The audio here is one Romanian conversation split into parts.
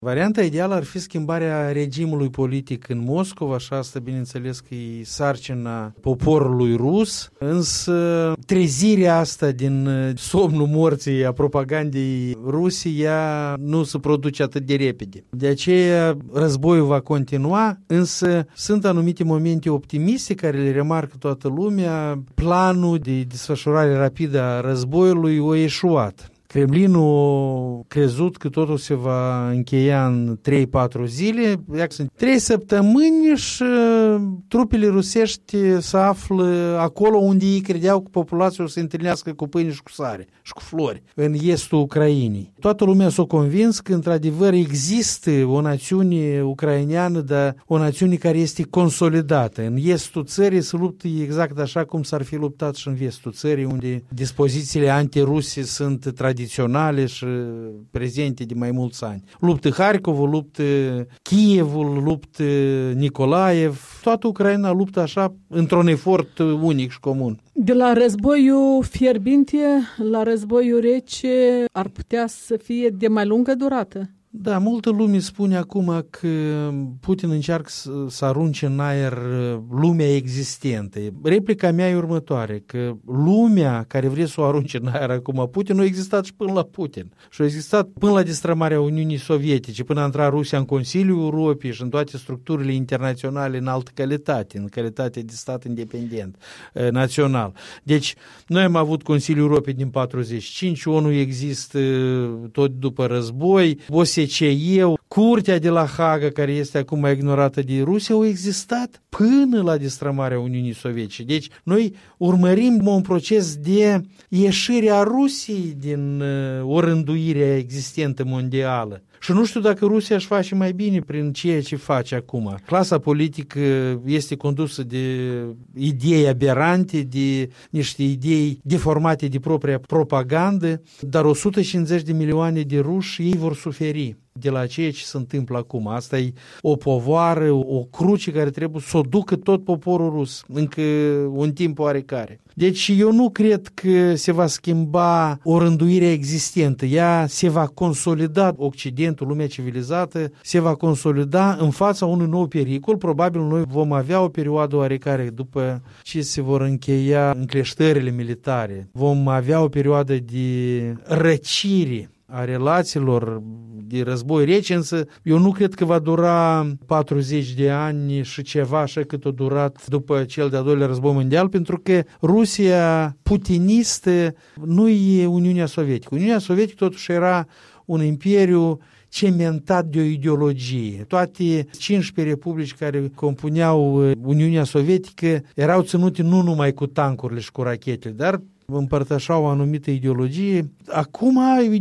Varianta ideală ar fi schimbarea regimului politic în Moscova și asta, bineînțeles, că e sarcina poporului rus, însă trezirea asta din somnul morții a propagandei Rusiei, ea nu se produce atât de repede. De aceea războiul va continua, însă sunt anumite momente optimiste care le remarcă toată lumea. Planul de desfășurare rapidă a războiului a eșuat. Kremlinul a crezut că totul se va încheia în 3-4 zile, sunt 3 săptămâni și trupele rusești se află acolo unde ei credeau că populația o să se întâlnească cu pâine și cu sare și cu flori, în estul Ucrainei. Toată lumea s-a convins că într-adevăr există o națiune ucraineană, dar o națiune care este consolidată. În estul țării se luptă exact așa cum s-ar fi luptat și în vestul țării, unde dispozițiile antiruse sunt tradiționale și prezente de mai mulți ani. Luptă Harkovul, luptă Kievul, luptă Nicolaev, toată Ucraina luptă așa într-un efort unic și comun. De la războiul fierbinte la războiul rece ar putea să fie de mai lungă durată? Da, multă lume spune acum că Putin încearcă să arunce în aer lumea existentă. Replica mea e următoare, că lumea care vrea să o arunce în aer acum Putin a existat și până la Putin. Și a existat până la destrămarea Uniunii Sovietice, până a intra Rusia în Consiliul Europei și în toate structurile internaționale în altă calitate, în calitate de stat independent, național. Deci, noi am avut Consiliul Europei din 45, ONU există tot după război, OSCE, Curtea de la Haga, care este acum ignorată de Rusia, au existat până la destrămarea Uniunii Sovietice. Deci, noi urmărim un proces de ieșire a Rusiei din o rânduire existentă mondială. Și nu știu dacă Rusia își face mai bine prin ceea ce face acum. Clasa politică este condusă de idei aberante, de niște idei deformate de propria propagandă, dar 150 de milioane de ruși ei vor suferi de la ceea ce se întâmplă acum. Asta e o povoară, o cruce care trebuie să o ducă tot poporul rus, încă un timp oarecare. Deci eu nu cred că se va schimba o rânduire existentă. Ea se va consolida, Occidentul, lumea civilizată, se va consolida în fața unui nou pericol. Probabil noi vom avea o perioadă oarecare după ce se vor încheia încleștările militare. Vom avea o perioadă de răcire a relațiilor de război rece, însă eu nu cred că va dura 40 de ani și ceva așa cât a durat după cel de-al doilea război mondial, pentru că Rusia putinistă nu e Uniunea Sovietică. Uniunea Sovietică totuși era un imperiu cementat de o ideologie. Toate 15 republici care compuneau Uniunea Sovietică erau ținute nu numai cu tancurile și cu rachetele, dar împărtășau o anumită ideologie. Acum,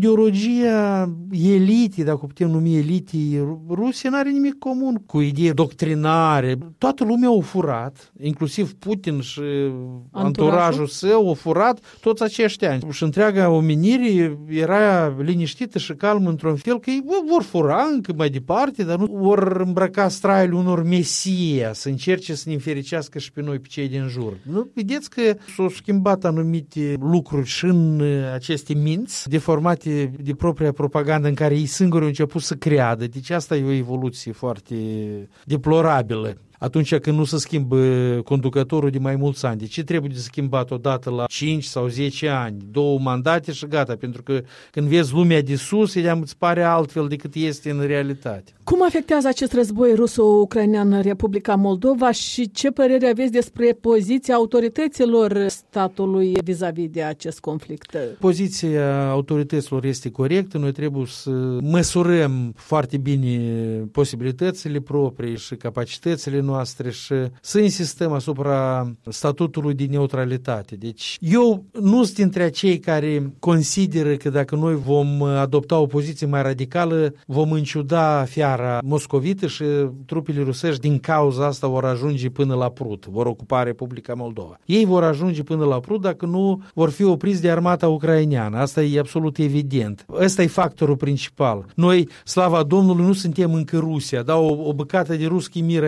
ideologia elitei, dacă putem numi elitei Rusia, n-are nimic comun cu idei doctrinare. Toată lumea a furat, inclusiv Putin și anturajul său, a furat toți acești ani. Și întreaga omenire era liniștită și calmă într-un fel, că ei vor fura încă mai departe, dar nu vor îmbrăca straiul unor mesia, să încerce să ne înfericească și pe noi, pe cei din jur. Nu? Vedeți că s-au schimbat anumite lucruri și în aceste minți deformate de propria propagandă în care ei singuri au început să creadă. Deci asta e o evoluție foarte deplorabilă. Atunci când nu se schimbă conducătorul de mai mulți ani. De ce trebuie de schimbat odată la 5 sau 10 ani? 2 mandate și gata, pentru că când vezi lumea de sus, ea îți pare altfel decât este în realitate. Cum afectează acest război ruso-ucrainean în Republica Moldova și ce părere aveți despre poziția autorităților statului vis-a-vis de acest conflict? Poziția autorităților este corectă, noi trebuie să măsurăm foarte bine posibilitățile proprii și capacitățile noastre și să insistăm asupra statutului de neutralitate. Deci eu nu sunt dintre cei care consideră că dacă noi vom adopta o poziție mai radicală, vom înciuda fiara moscovită și trupele rusești din cauza asta vor ajunge până la Prut, vor ocupa Republica Moldova. Ei vor ajunge până la Prut dacă nu vor fi opriți de armata ucraineană. Asta e absolut evident. Ăsta e factorul principal. Noi, slava Domnului, nu suntem încă Rusia, dar o bucată de ruschi mir aici există,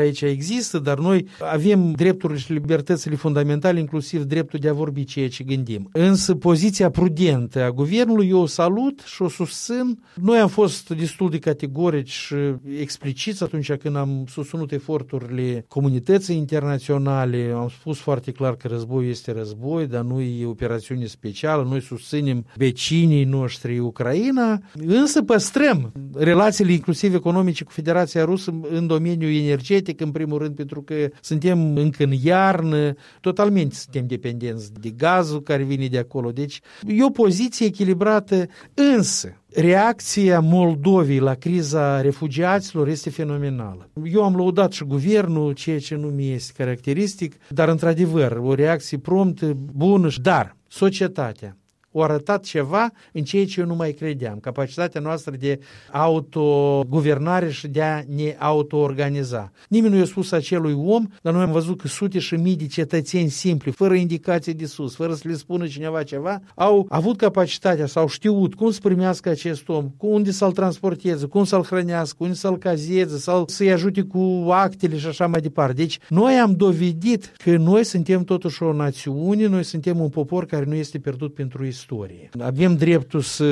există, dar noi avem drepturile și libertățile fundamentale, inclusiv dreptul de a vorbi ceea ce gândim. Însă poziția prudentă a guvernului eu o salut și o susțin. Noi am fost destul de categorici și expliciți atunci când am susținut eforturile comunității internaționale. Am spus foarte clar că războiul este război, dar nu e operațiune specială. Noi susținem vecinii noștri Ucraina, însă păstrăm relațiile inclusiv economice cu Federația Rusă în domeniul energetic, în primul rând, pentru că suntem încă în iarnă, totalmente suntem dependenți de gazul care vine de acolo. Deci e o poziție echilibrată, însă reacția Moldovei la criza refugiaților este fenomenală. Eu am lăudat și guvernul, ceea ce nu mi este caracteristic, dar într-adevăr o reacție promptă, bună, dar societatea au arătat ceva în ceea ce eu nu mai credeam. Capacitatea noastră de autoguvernare și de a ne autoorganiza. Nimeni nu i-a spus acelui om, dar noi am văzut că sute și mii de cetățeni simpli, fără indicații de sus, fără să le spună cineva ceva, au avut capacitatea sau știut cum să primească acest om, unde să-l transporteze, cum să-l hrănească, unde să-l cazeze, sau să-i ajute cu actele și așa mai departe. Deci noi am dovedit că noi suntem totuși o națiune, noi suntem un popor care nu este pierdut pentru istorie. Avem dreptul să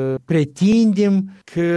pretindem că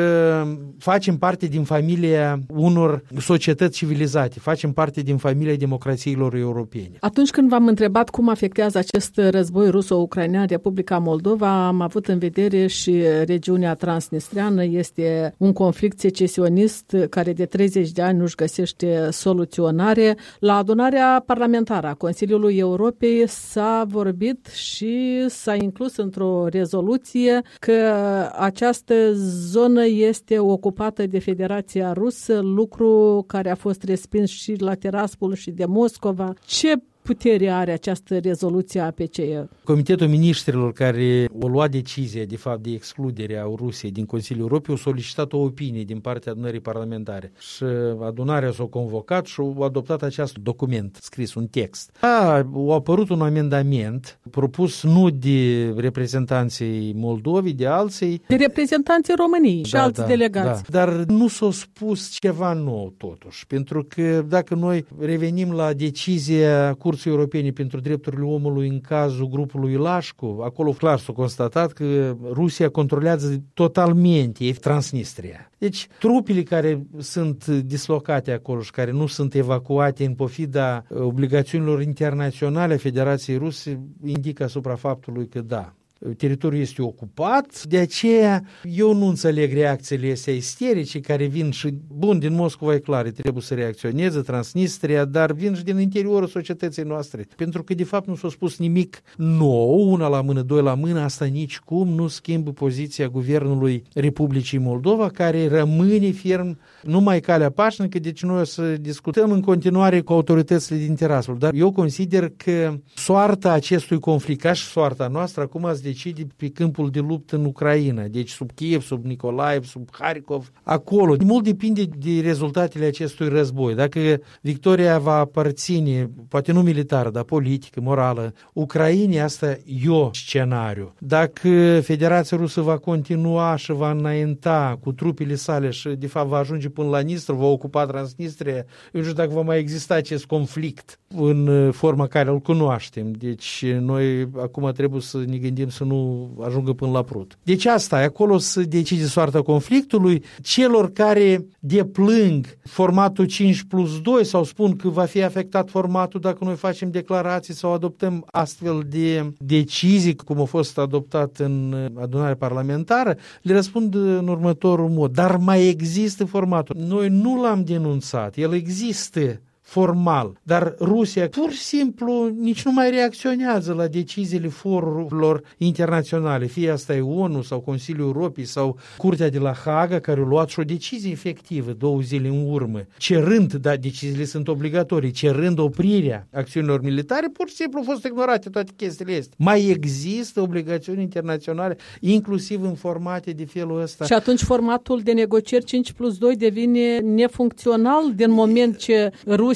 facem parte din familia unor societăți civilizate, facem parte din familia democrațiilor europene. Atunci când v-am întrebat cum afectează acest război ruso-ucrainean Republica Moldova, am avut în vedere și regiunea transnistreană. Este un conflict secesionist care de 30 de ani nu-și găsește soluționare. La adunarea parlamentară a Consiliului Europei s-a vorbit și s-a inclus într-o rezoluție că această zonă este ocupată de Federația Rusă, lucru care a fost respins și la Tiraspol și de Moscova. Ce putere are această rezoluție a APCE? Comitetul Ministrilor care a luat decizia, de fapt, de excludere a Rusiei din Consiliul Europei, a solicitat o opinie din partea adunării parlamentare. Și adunarea s-a convocat și a adoptat acest document scris, un text. A apărut un amendament propus nu de reprezentanții Moldovei, de alții. De reprezentanții României și alți delegați. Da. Dar nu s-a spus ceva nou, totuși. Pentru că dacă noi revenim la decizia Curții Europene pentru Drepturile Omului în cazul grupului Lașcu, acolo clar s-a constatat că Rusia controlează totalmente Transnistria. Deci trupele care sunt dislocate acolo și care nu sunt evacuate în pofida obligațiunilor internaționale a Federației Ruse indică asupra faptului că da, teritoriul este ocupat, de aceea eu nu înțeleg reacțiile astea isterice care vin și, bun, din Moscova e clar, trebuie să reacționeze, Transnistria, dar vin și din interiorul societății noastre, pentru că de fapt nu s-a spus nimic nou, una la mână, doi la mână, asta nici cum nu schimbă poziția Guvernului Republicii Moldova, care rămâne ferm numai calea pașnică, deci noi o să discutăm în continuare cu autoritățile din Tiraspol, dar eu consider că soarta acestui conflict, ca și soarta noastră, acum ați decide pe câmpul de luptă în Ucraina, deci sub Kiev, sub Nikolaev, sub Harkov, acolo. Mult depinde de rezultatele acestui război. Dacă victoria va aparține, poate nu militară, dar politică, morală, Ucrainei, asta e o scenariu. Dacă Federația Rusă va continua și va înainta cu trupele sale și de fapt va ajunge până la Nistru, va ocupa Transnistria, eu nu știu dacă va mai exista acest conflict în forma care îl cunoaștem. Deci noi acum trebuie să ne gândim să nu ajungă până la Prut. Deci asta e, acolo să decide soarta conflictului. Celor care deplâng formatul 5+2 sau spun că va fi afectat formatul dacă noi facem declarații sau adoptăm astfel de decizii, cum a fost adoptat în adunarea parlamentară, le răspund în următorul mod. Dar mai există formatul. Noi nu l-am denunțat. El există formal, dar Rusia pur și simplu nici nu mai reacționează la deciziile forurilor internaționale, fie asta e ONU sau Consiliul Europei sau Curtea de la Haga, care a luat și o decizie efectivă 2 zile în urmă, cerând, da, deciziile sunt obligatorii, cerând oprirea acțiunilor militare, pur și simplu au fost ignorate toate chestiile astea. Mai există obligațiuni internaționale, inclusiv în formate de felul ăsta. Și atunci formatul de negocieri 5+2 devine nefuncțional din moment ce Rusia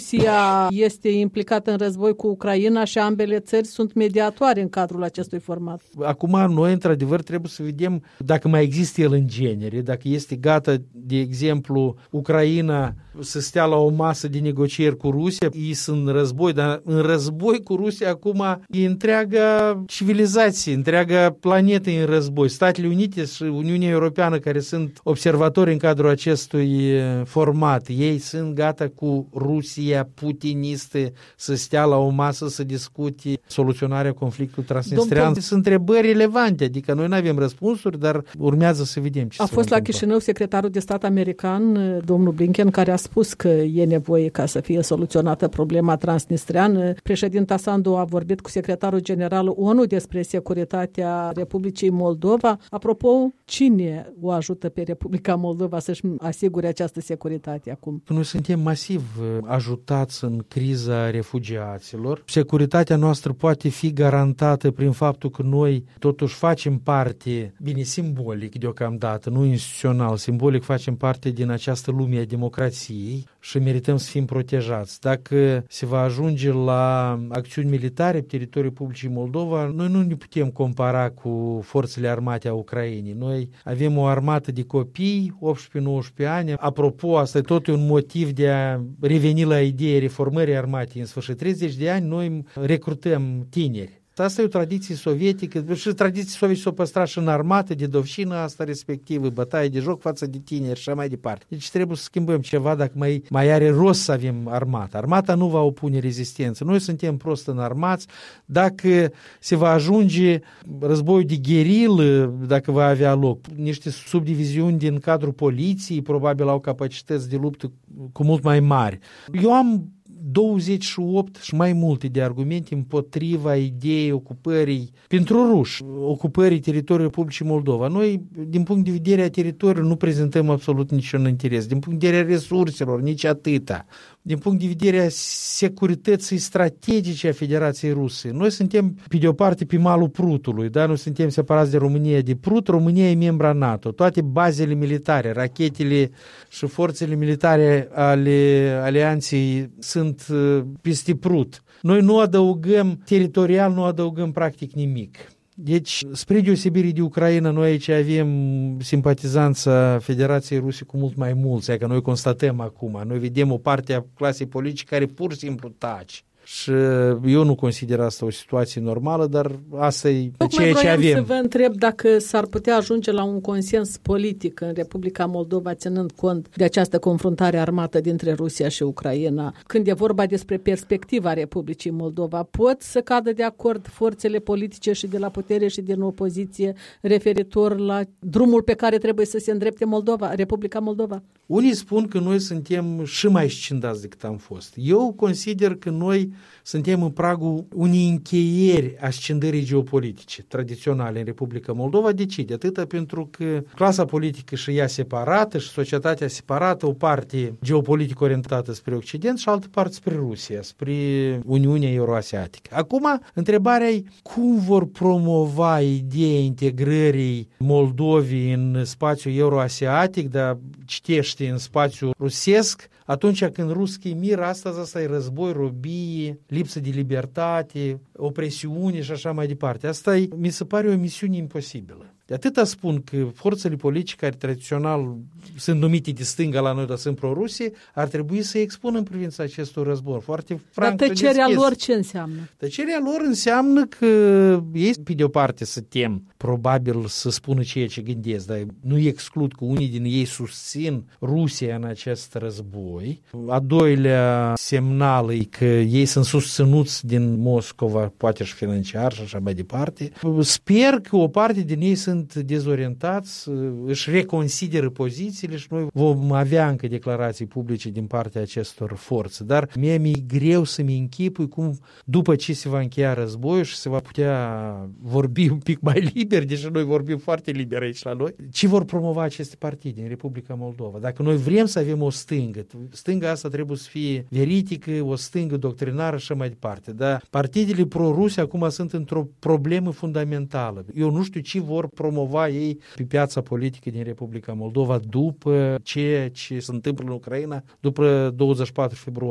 Rusia este implicată în război cu Ucraina și ambele țări sunt mediatoare în cadrul acestui format. Acum noi, într-adevăr, trebuie să vedem dacă mai există el în genere, dacă este gata, de exemplu, Ucraina să stea la o masă de negocieri cu Rusia. Ei sunt în război, dar în război cu Rusia acum e întreaga civilizație, întreaga planetă în război. Statele Unite și Uniunea Europeană, care sunt observatori în cadrul acestui format, ei sunt gata cu Rusia putinistă să stea la o masă să discute soluționarea conflictului transnistrean. Sunt întrebări relevante, adică noi nu avem răspunsuri, dar urmează să vedem ce A fost la Chișinău secretarul de stat american, domnul Blinken, care a spus că e nevoie ca să fie soluționată problema transnistreană. Președinta Sandu a vorbit cu secretarul general ONU despre securitatea Republicii Moldova. Apropo, cine o ajută pe Republica Moldova să-și asigure această securitate acum? Noi suntem masiv ajutați în criza refugiaților. Securitatea noastră poate fi garantată prin faptul că noi totuși facem parte, bine, simbolic deocamdată, nu instituțional, simbolic facem parte din această lume a democrației și merităm să fim protejați. Dacă se va ajunge la acțiuni militare pe teritoriul Republicii Moldova, noi nu ne putem compara cu forțele armate a Ucrainei. Noi avem o armată de copii, 18-19 ani. Apropo, asta e tot un motiv de a reveni la ideea reformării armatei. În sfârșit, 30 de ani noi recrutăm tineri. Asta e o tradiție sovietică și tradiții sovietice s-au păstrat și în armată, de dovșină asta respectivă, bătaie de joc față de tineri și așa mai departe. Deci trebuie să schimbăm ceva dacă mai are rost să avem armată. Armata nu va opune rezistență. Noi suntem prost înarmați. Dacă se va ajunge războiul de gherilă, dacă va avea loc, niște subdiviziuni din cadrul poliției probabil au capacități de luptă cu mult mai mari. Eu am 28 și mai multe de argumente împotriva ideii ocupării, pentru ruși, ocupării teritoriului Republicii Moldova. Noi, din punct de vedere a teritoriului, nu prezentăm absolut niciun interes. Din punct de vedere a resurselor, nici atâta. Din punct de vedere a securității strategice a Federației Ruse. Noi suntem, pe de o parte, pe malul Prutului, da? Noi suntem separați de România de Prut. România e membra NATO. Toate bazele militare, rachetele și forțele militare ale alianței sunt peste Prut. Noi nu adăugăm, teritorial nu adăugăm practic nimic. Deci, spre deosebire de Ucraina, noi aici avem simpatizanța Federației Ruse cu mult mai mulți, adică noi constatăm acum, noi vedem o parte a clasei politice care pur și simplu taci. Și eu nu consider asta o situație normală, dar asta e ceea ce avem. Să vă întreb dacă s-ar putea ajunge la un consens politic în Republica Moldova, ținând cont de această confruntare armată dintre Rusia și Ucraina. Când e vorba despre perspectiva Republicii Moldova, pot să cadă de acord forțele politice și de la putere și din opoziție referitor la drumul pe care trebuie să se îndrepte Republica Moldova? Unii spun că noi suntem și mai scindați decât am fost. Eu consider că noi suntem în pragul unei încheieri a scindării geopolitice tradiționale în Republica Moldova. De ce? De atâta pentru că clasa politică și ea separată și societatea separată, o parte geopolitică orientată spre Occident și altă parte spre Rusia, spre Uniunea Euroasiatică. Acum, întrebarea e cum vor promova ideea integrării Moldovei în spațiul euroasiatic, dar citește în spațiul rusesc, atunci când ruschii miră, asta e război, robie, lipsă de libertate, opresiune și așa mai departe. Asta mi se pare o misiune imposibilă. De atâta spun că forțele politice care tradițional sunt numite de stânga la noi, dar sunt pro-Rusie, ar trebui să expună în privința acestor război. Foarte franc. Dar tăcerea lor ce înseamnă? Tăcerea lor înseamnă că ei, pe de o parte, să tem, probabil să spună ceea ce gândesc, dar nu exclud că unii din ei susțin Rusia în acest război. A doilea semnal e că ei sunt susținuți din Moscova, poate și financiar și așa mai departe. Sper că o parte din ei sunt dezorientați, își reconsideră pozițiile și noi vom avea încă declarații publice din partea acestor forțe. Dar mie mi-e greu să-mi închipui cum, după ce se va încheia războiul și se va putea vorbi un pic mai liber, deși noi vorbim foarte liber aici la noi, ce vor promova aceste partide în Republica Moldova. Dacă noi vrem să avem o stângă, stânga asta trebuie să fie veridică, o stângă doctrinară și așa mai departe. Dar partidele pro-ruse acum sunt într-o problemă fundamentală. Eu nu știu ce vor promova ei pe piața politică din Republica Moldova după ceea ce se întâmplă în Ucraina, după 24 februarie.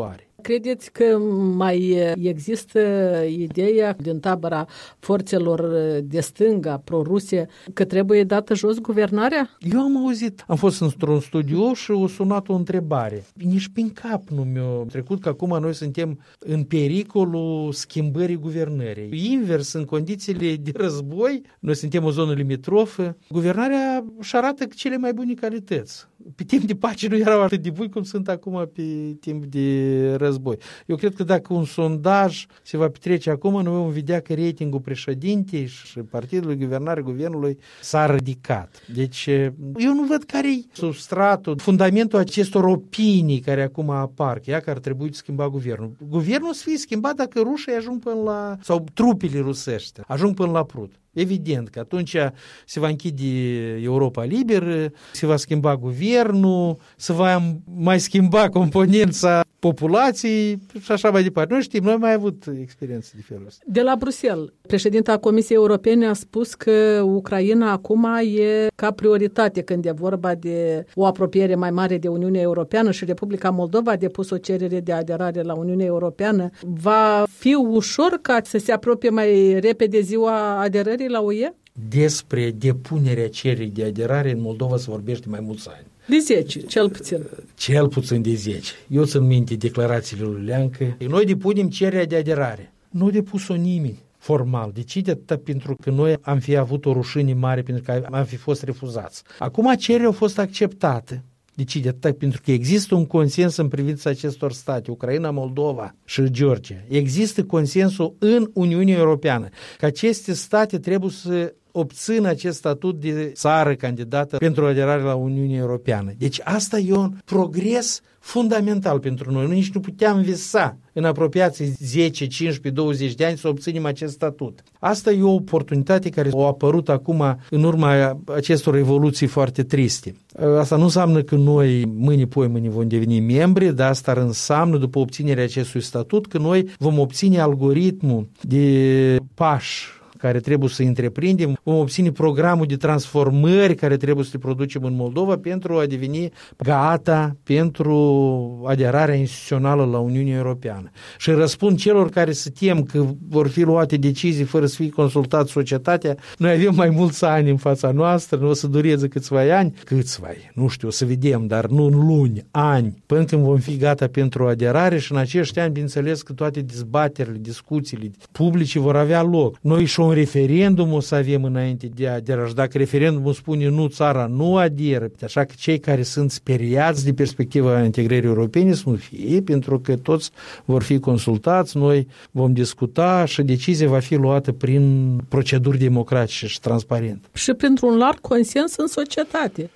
Credeți că mai există ideea din tabăra forțelor de stânga, pro-Rusie, că trebuie dată jos guvernarea? Eu am auzit, am fost într-un studio și a sunat o întrebare. Nici prin cap nu mi-a trecut că acum noi suntem în pericolul schimbării guvernării. Invers, în condițiile de război, noi suntem o zonă limitrofă, guvernarea își arată cele mai bune calități. Pe timp de pace nu erau atât de buni cum sunt acum pe timp de război. Eu cred că dacă un sondaj se va petrece acum, noi vom vedea că ratingul președintei și partidului guvernare, guvernului s-a ridicat. Deci eu nu văd care-i substratul, fundamentul acestor opinii care acum apar, că ar trebui să schimba guvernul. Guvernul o să fie schimbat dacă rușii ajung până la, sau trupele rusești ajung până la Prut. Evident că atunci se va închide Europa liberă, se va schimba guvernul, se va mai schimba componența populației și așa mai departe. Noi știm, noi am mai avut experiențe de felul ăsta. De la Bruxelles, președinta Comisiei Europene a spus că Ucraina acum e ca prioritate când e vorba de o apropiere mai mare de Uniunea Europeană și Republica Moldova a depus o cerere de aderare la Uniunea Europeană. Va fi ușor ca să se apropie mai repede ziua aderării la UE? Despre depunerea cererii de aderare în Moldova se vorbește mai mulți ani. De 10, cel puțin. Cel puțin de 10. Eu țin minte declarațiile lui Leancă. Noi depunem cererea de aderare. Nu a depus-o nimeni formal. De ce? De atât pentru că noi am fi avut o rușine mare pentru că am fi fost refuzați. Acum cererea a fost acceptată. De ce? De atât pentru că există un consens în privința acestor state, Ucraina, Moldova și Georgia. Există consensul în Uniunea Europeană că aceste state trebuie să obțină acest statut de țară candidată pentru aderare la Uniunea Europeană. Deci asta e un progres fundamental pentru noi. Noi nici nu puteam visa în apropiații 10, 15, 20 de ani să obținem acest statut. Asta e o oportunitate care a apărut acum în urma acestor evoluții foarte triste. Asta nu înseamnă că noi mâine vom deveni membri, dar asta înseamnă, după obținerea acestui statut, că noi vom obține algoritmul de pași care trebuie să întreprindem, vom obține programul de transformări care trebuie să le producem în Moldova pentru a deveni gata pentru aderarea instituțională la Uniunea Europeană. Și răspund celor care se tem că vor fi luate decizii fără să fie consultat societatea. Noi avem mai mulți ani în fața noastră, nu o să dureze câțiva ani, nu știu, o să vedem, dar nu în luni, ani, până când vom fi gata pentru aderare și în acești ani, bineînțeles că toate dezbaterile, discuțiile publice vor avea loc. Noi și un referendum o să avem înainte de aderare și dacă referendumul spune nu, țara nu aderă, așa că cei care sunt speriați de perspectiva integrării europene să nu fie, pentru că toți vor fi consultați, noi vom discuta și decizia va fi luată prin proceduri democratice și transparente. Și printr-un larg consens în societate.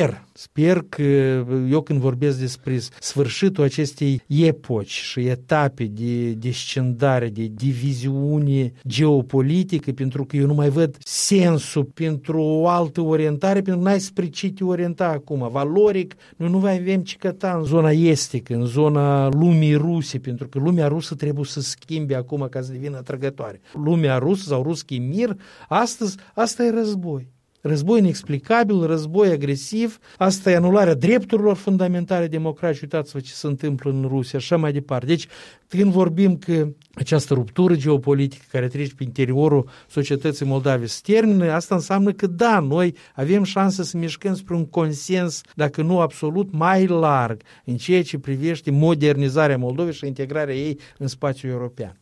Sper că eu când vorbesc despre sfârșitul acestei epoci și etape de descendare, de diviziune geopolitică, pentru că eu nu mai văd sensul pentru o altă orientare, pentru că n-ai spre ce te orienta acum. Valoric, noi nu mai avem ce căta în zona estică, în zona lumii ruse, pentru că lumea rusă trebuie să schimbe acum ca să devină atrăgătoare. Lumea rusă sau ruschi mir, astăzi, asta e război. Război inexplicabil, război agresiv, asta e anularea drepturilor fundamentale democratice. Uitați-vă ce se întâmplă în Rusia, așa mai departe. Deci, când vorbim că această ruptură geopolitică care trece pe interiorul societății moldave se termină, asta înseamnă că da, noi avem șanse să mișcăm spre un consens, dacă nu absolut, mai larg în ceea ce privește modernizarea Moldovei și integrarea ei în spațiul european.